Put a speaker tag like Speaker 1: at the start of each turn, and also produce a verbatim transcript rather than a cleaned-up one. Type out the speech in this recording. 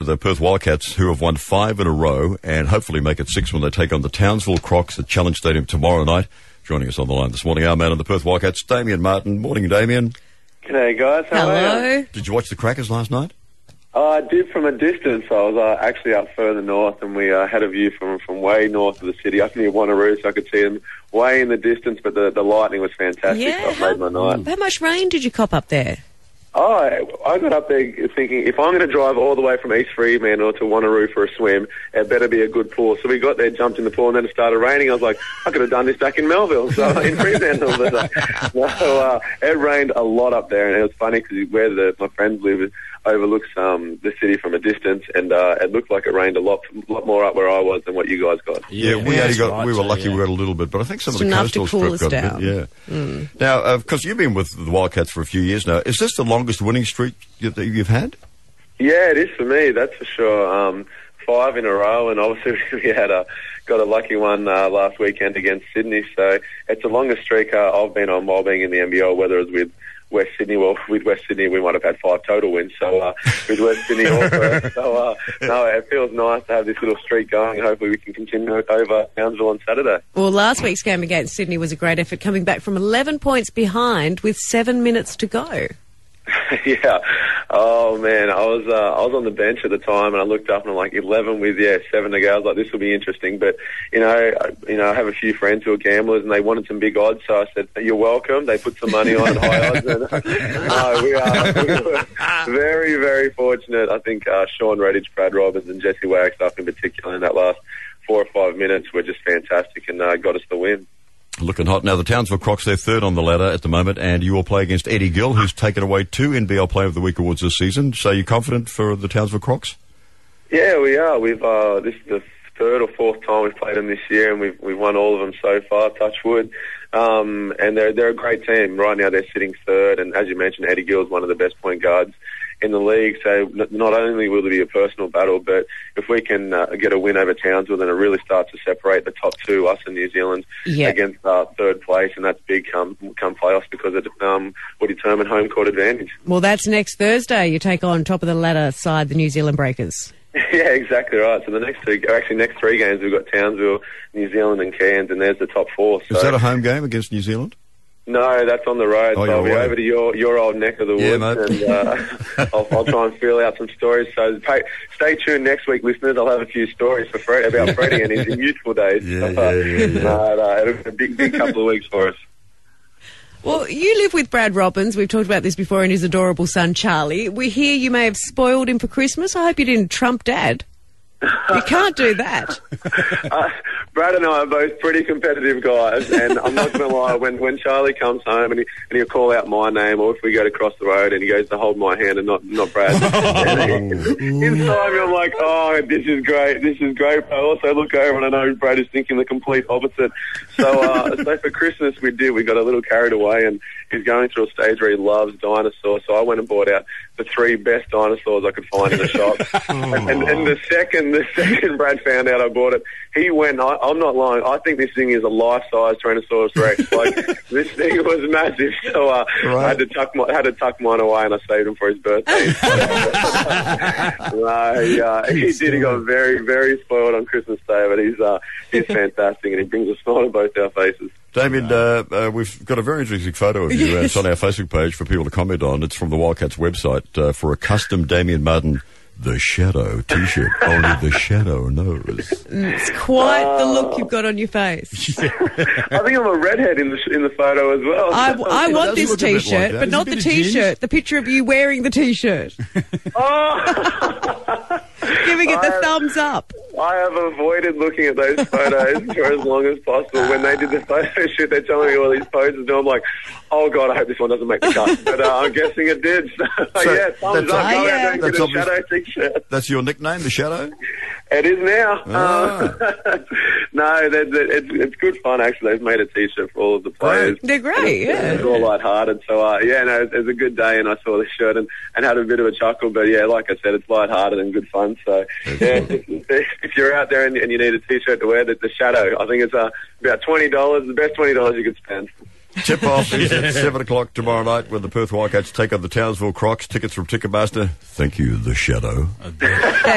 Speaker 1: the Perth Wildcats, who have won five in a row and hopefully make it six when they take on the Townsville Crocs at Challenge Stadium tomorrow night. Joining us on the line this morning, our man on the Perth Wildcats, Damien Martin. Morning, Damien.
Speaker 2: G'day, guys. How
Speaker 3: Hello.
Speaker 2: are you?
Speaker 1: Did you watch the Crackers last night?
Speaker 2: Uh, I did from a distance. I was uh, actually up further north, and we uh, had a view from from way north of the city, up near Wanneroo, so I could see them way in the distance, but the, the lightning was fantastic.
Speaker 3: Yeah,
Speaker 2: So it made my night.
Speaker 3: How much rain did you cop up there?
Speaker 2: Oh, I, I got up there thinking, if I'm going to drive all the way from East Fremantle to Wanneroo for a swim, it better be a good pool. So we got there, jumped in the pool, and then it started raining. I was like, I could have done this back in Melville, so in Fremantle. But, uh, no, uh, it rained a lot up there, and it was funny because where the, my friends live, it overlooks um, the city from a distance, and uh, it looked like it rained a lot, lot more up where I was than what you guys got.
Speaker 1: Yeah, we
Speaker 4: Yeah,
Speaker 1: only got.
Speaker 4: right,
Speaker 1: we were
Speaker 4: so,
Speaker 1: lucky
Speaker 4: yeah.
Speaker 1: we got a little bit, but I think some
Speaker 3: It's
Speaker 1: of the
Speaker 3: enough to
Speaker 1: coastal
Speaker 3: cool
Speaker 1: strip
Speaker 3: us
Speaker 1: got a bit. Yeah.
Speaker 3: Mm.
Speaker 1: Now, because you've been with the Wildcats for a few years now, is this the longest winning streak you- that you've had?
Speaker 2: Yeah, it is for me, that's for sure. Um, five in a row, and obviously we had a got a lucky one uh, last weekend against Sydney. So it's the longest streak uh, I've been on while being in the N B L, whether it's with West Sydney. Well, with West Sydney, we might have had five total wins. So uh, with West Sydney also. So uh, no, it feels nice to have this little streak going. Hopefully, we can continue it over Townsville on Saturday.
Speaker 3: Well, last week's game against Sydney was a great effort, coming back from eleven points behind with seven minutes to go.
Speaker 2: Yeah. Oh man, I was uh, I was on the bench at the time, and I looked up and I'm like eleven with yeah seven to go. I was like, this will be interesting. But you know, I, you know, I have a few friends who are gamblers, and they wanted some big odds. So I said, you're welcome. They put some money on at high odds. And, no, we are we were very very fortunate. I think uh, Sean Redditch, Brad Roberts, and Jesse Wagstaff in particular in that last four or five minutes were just fantastic and uh, got us the win.
Speaker 1: Looking hot. Now, the Townsville Crocs, they're third on the ladder at the moment, and you will play against Eddie Gill, who's taken away two N B L Player of the Week awards this season. So you confident for the Townsville Crocs?
Speaker 2: Yeah, we are. We've uh, this is the third or fourth time we've played them this year, and we've we've won all of them so far. Touch wood. Um, and they're they're a great team. Right now, they're sitting third, and as you mentioned, Eddie Gill is one of the best point guards in the league. So n- not only will it be a personal battle, but if we can uh, get a win over Townsville, then it really starts to separate the top two, us and New Zealand,
Speaker 3: Yeah.
Speaker 2: against uh, third place, and that's big come come playoffs because it um, will determine home court advantage.
Speaker 3: Well, that's next Thursday. You take on top of the ladder side, the New Zealand Breakers.
Speaker 2: Yeah, exactly right. So the next two, actually next three games, we've got Townsville, New Zealand, and Cairns, and there's the top four. So.
Speaker 1: Is that a home game against New Zealand?
Speaker 2: No, that's on the road.
Speaker 1: Oh,
Speaker 2: so I'll
Speaker 1: you're
Speaker 2: be
Speaker 1: away.
Speaker 2: over to your your old neck of the
Speaker 1: Yeah,
Speaker 2: woods,
Speaker 1: mate.
Speaker 2: and uh, I'll, I'll try and feel out some stories. So pay, stay tuned next week, listeners. I'll have a few stories for Fred, about Freddie and his youthful days.
Speaker 1: Yeah,
Speaker 2: So, uh,
Speaker 1: yeah, yeah, yeah.
Speaker 2: No, no, it'll be a big, big couple of weeks for us.
Speaker 3: Well, you live with Brad Robbins. We've talked about this before, and his adorable son, Charlie. We hear you may have spoiled him for Christmas. I hope you didn't trump Dad. You can't do that.
Speaker 2: Uh, Brad and I are both pretty competitive guys, and I'm not going to lie, when, when Charlie comes home and, he, and he'll call out my name, or if we go to cross the road and he goes to hold my hand and not, not Brad, and he, inside me I'm like, oh, this is great, this is great. But I also look over and I know Brad is thinking the complete opposite. So, uh, so for Christmas we did, we got a little carried away, and he's going through a stage where he loves dinosaurs, so I went and bought out the three best dinosaurs I could find in the shop. and, and, and the second the second Brad found out I bought it, he went, I, I'm not lying, I think this thing is a life-size Tyrannosaurus Rex. Like, this thing was massive, so uh,
Speaker 1: Right.
Speaker 2: I had to tuck my, had to tuck mine away, and I saved him for his birthday. no, he, uh, he did, he got very, very spoiled on Christmas Day, but he's, uh, he's fantastic, and he brings a smile to both our faces.
Speaker 1: Damien, uh, uh, we've got a very interesting photo of you.
Speaker 3: Yes.
Speaker 1: Uh, it's on our Facebook page for people to comment on. It's from the Wildcats website uh, for a custom Damien Martin The Shadow T-shirt. Only the Shadow knows.
Speaker 3: It's quite the look you've got on your face.
Speaker 2: I think I'm a redhead in the sh- in the photo as well.
Speaker 3: I, I want
Speaker 1: does
Speaker 3: this
Speaker 1: look a bit like
Speaker 3: T-shirt,
Speaker 1: that.
Speaker 3: but
Speaker 1: There's
Speaker 3: not
Speaker 4: a
Speaker 3: the
Speaker 4: bit of ginge.
Speaker 3: T-shirt. The picture of you wearing the T-shirt.
Speaker 2: Oh!
Speaker 3: Giving it the
Speaker 2: I-
Speaker 3: thumbs up.
Speaker 2: I have avoided looking at those photos for as long as possible. When they did the photo shoot, they're telling me all these poses, and I'm like, oh, God, I hope this one doesn't make the cut. But uh, I'm guessing it did. So,
Speaker 1: So
Speaker 2: yeah, thumbs
Speaker 1: that's-
Speaker 2: up. Go
Speaker 3: uh,
Speaker 2: out there and get
Speaker 1: that's
Speaker 2: a
Speaker 1: obvious-
Speaker 2: Shadow T-shirt.
Speaker 1: That's your nickname, The Shadow?
Speaker 2: It is now.
Speaker 1: Ah.
Speaker 2: Uh, no, that, that, it's, it's good fun, actually. They've made a T-shirt for all of the players.
Speaker 3: They're great,
Speaker 2: And it's,
Speaker 3: yeah.
Speaker 2: It's all lighthearted. So, uh, yeah, no, it, it was a good day, and I saw the shirt and, and had a bit of a chuckle. But, yeah, like I said, it's lighthearted and good fun. So, yeah, if, if you're out there and, and you need a T-shirt to wear, the, the Shadow, I think it's uh, about twenty dollars, the best twenty dollars you could spend.
Speaker 1: Tip-off is at seven o'clock tomorrow night when the Perth Wildcats take on the Townsville Crocs. Tickets from Ticketmaster. Thank you, The Shadow.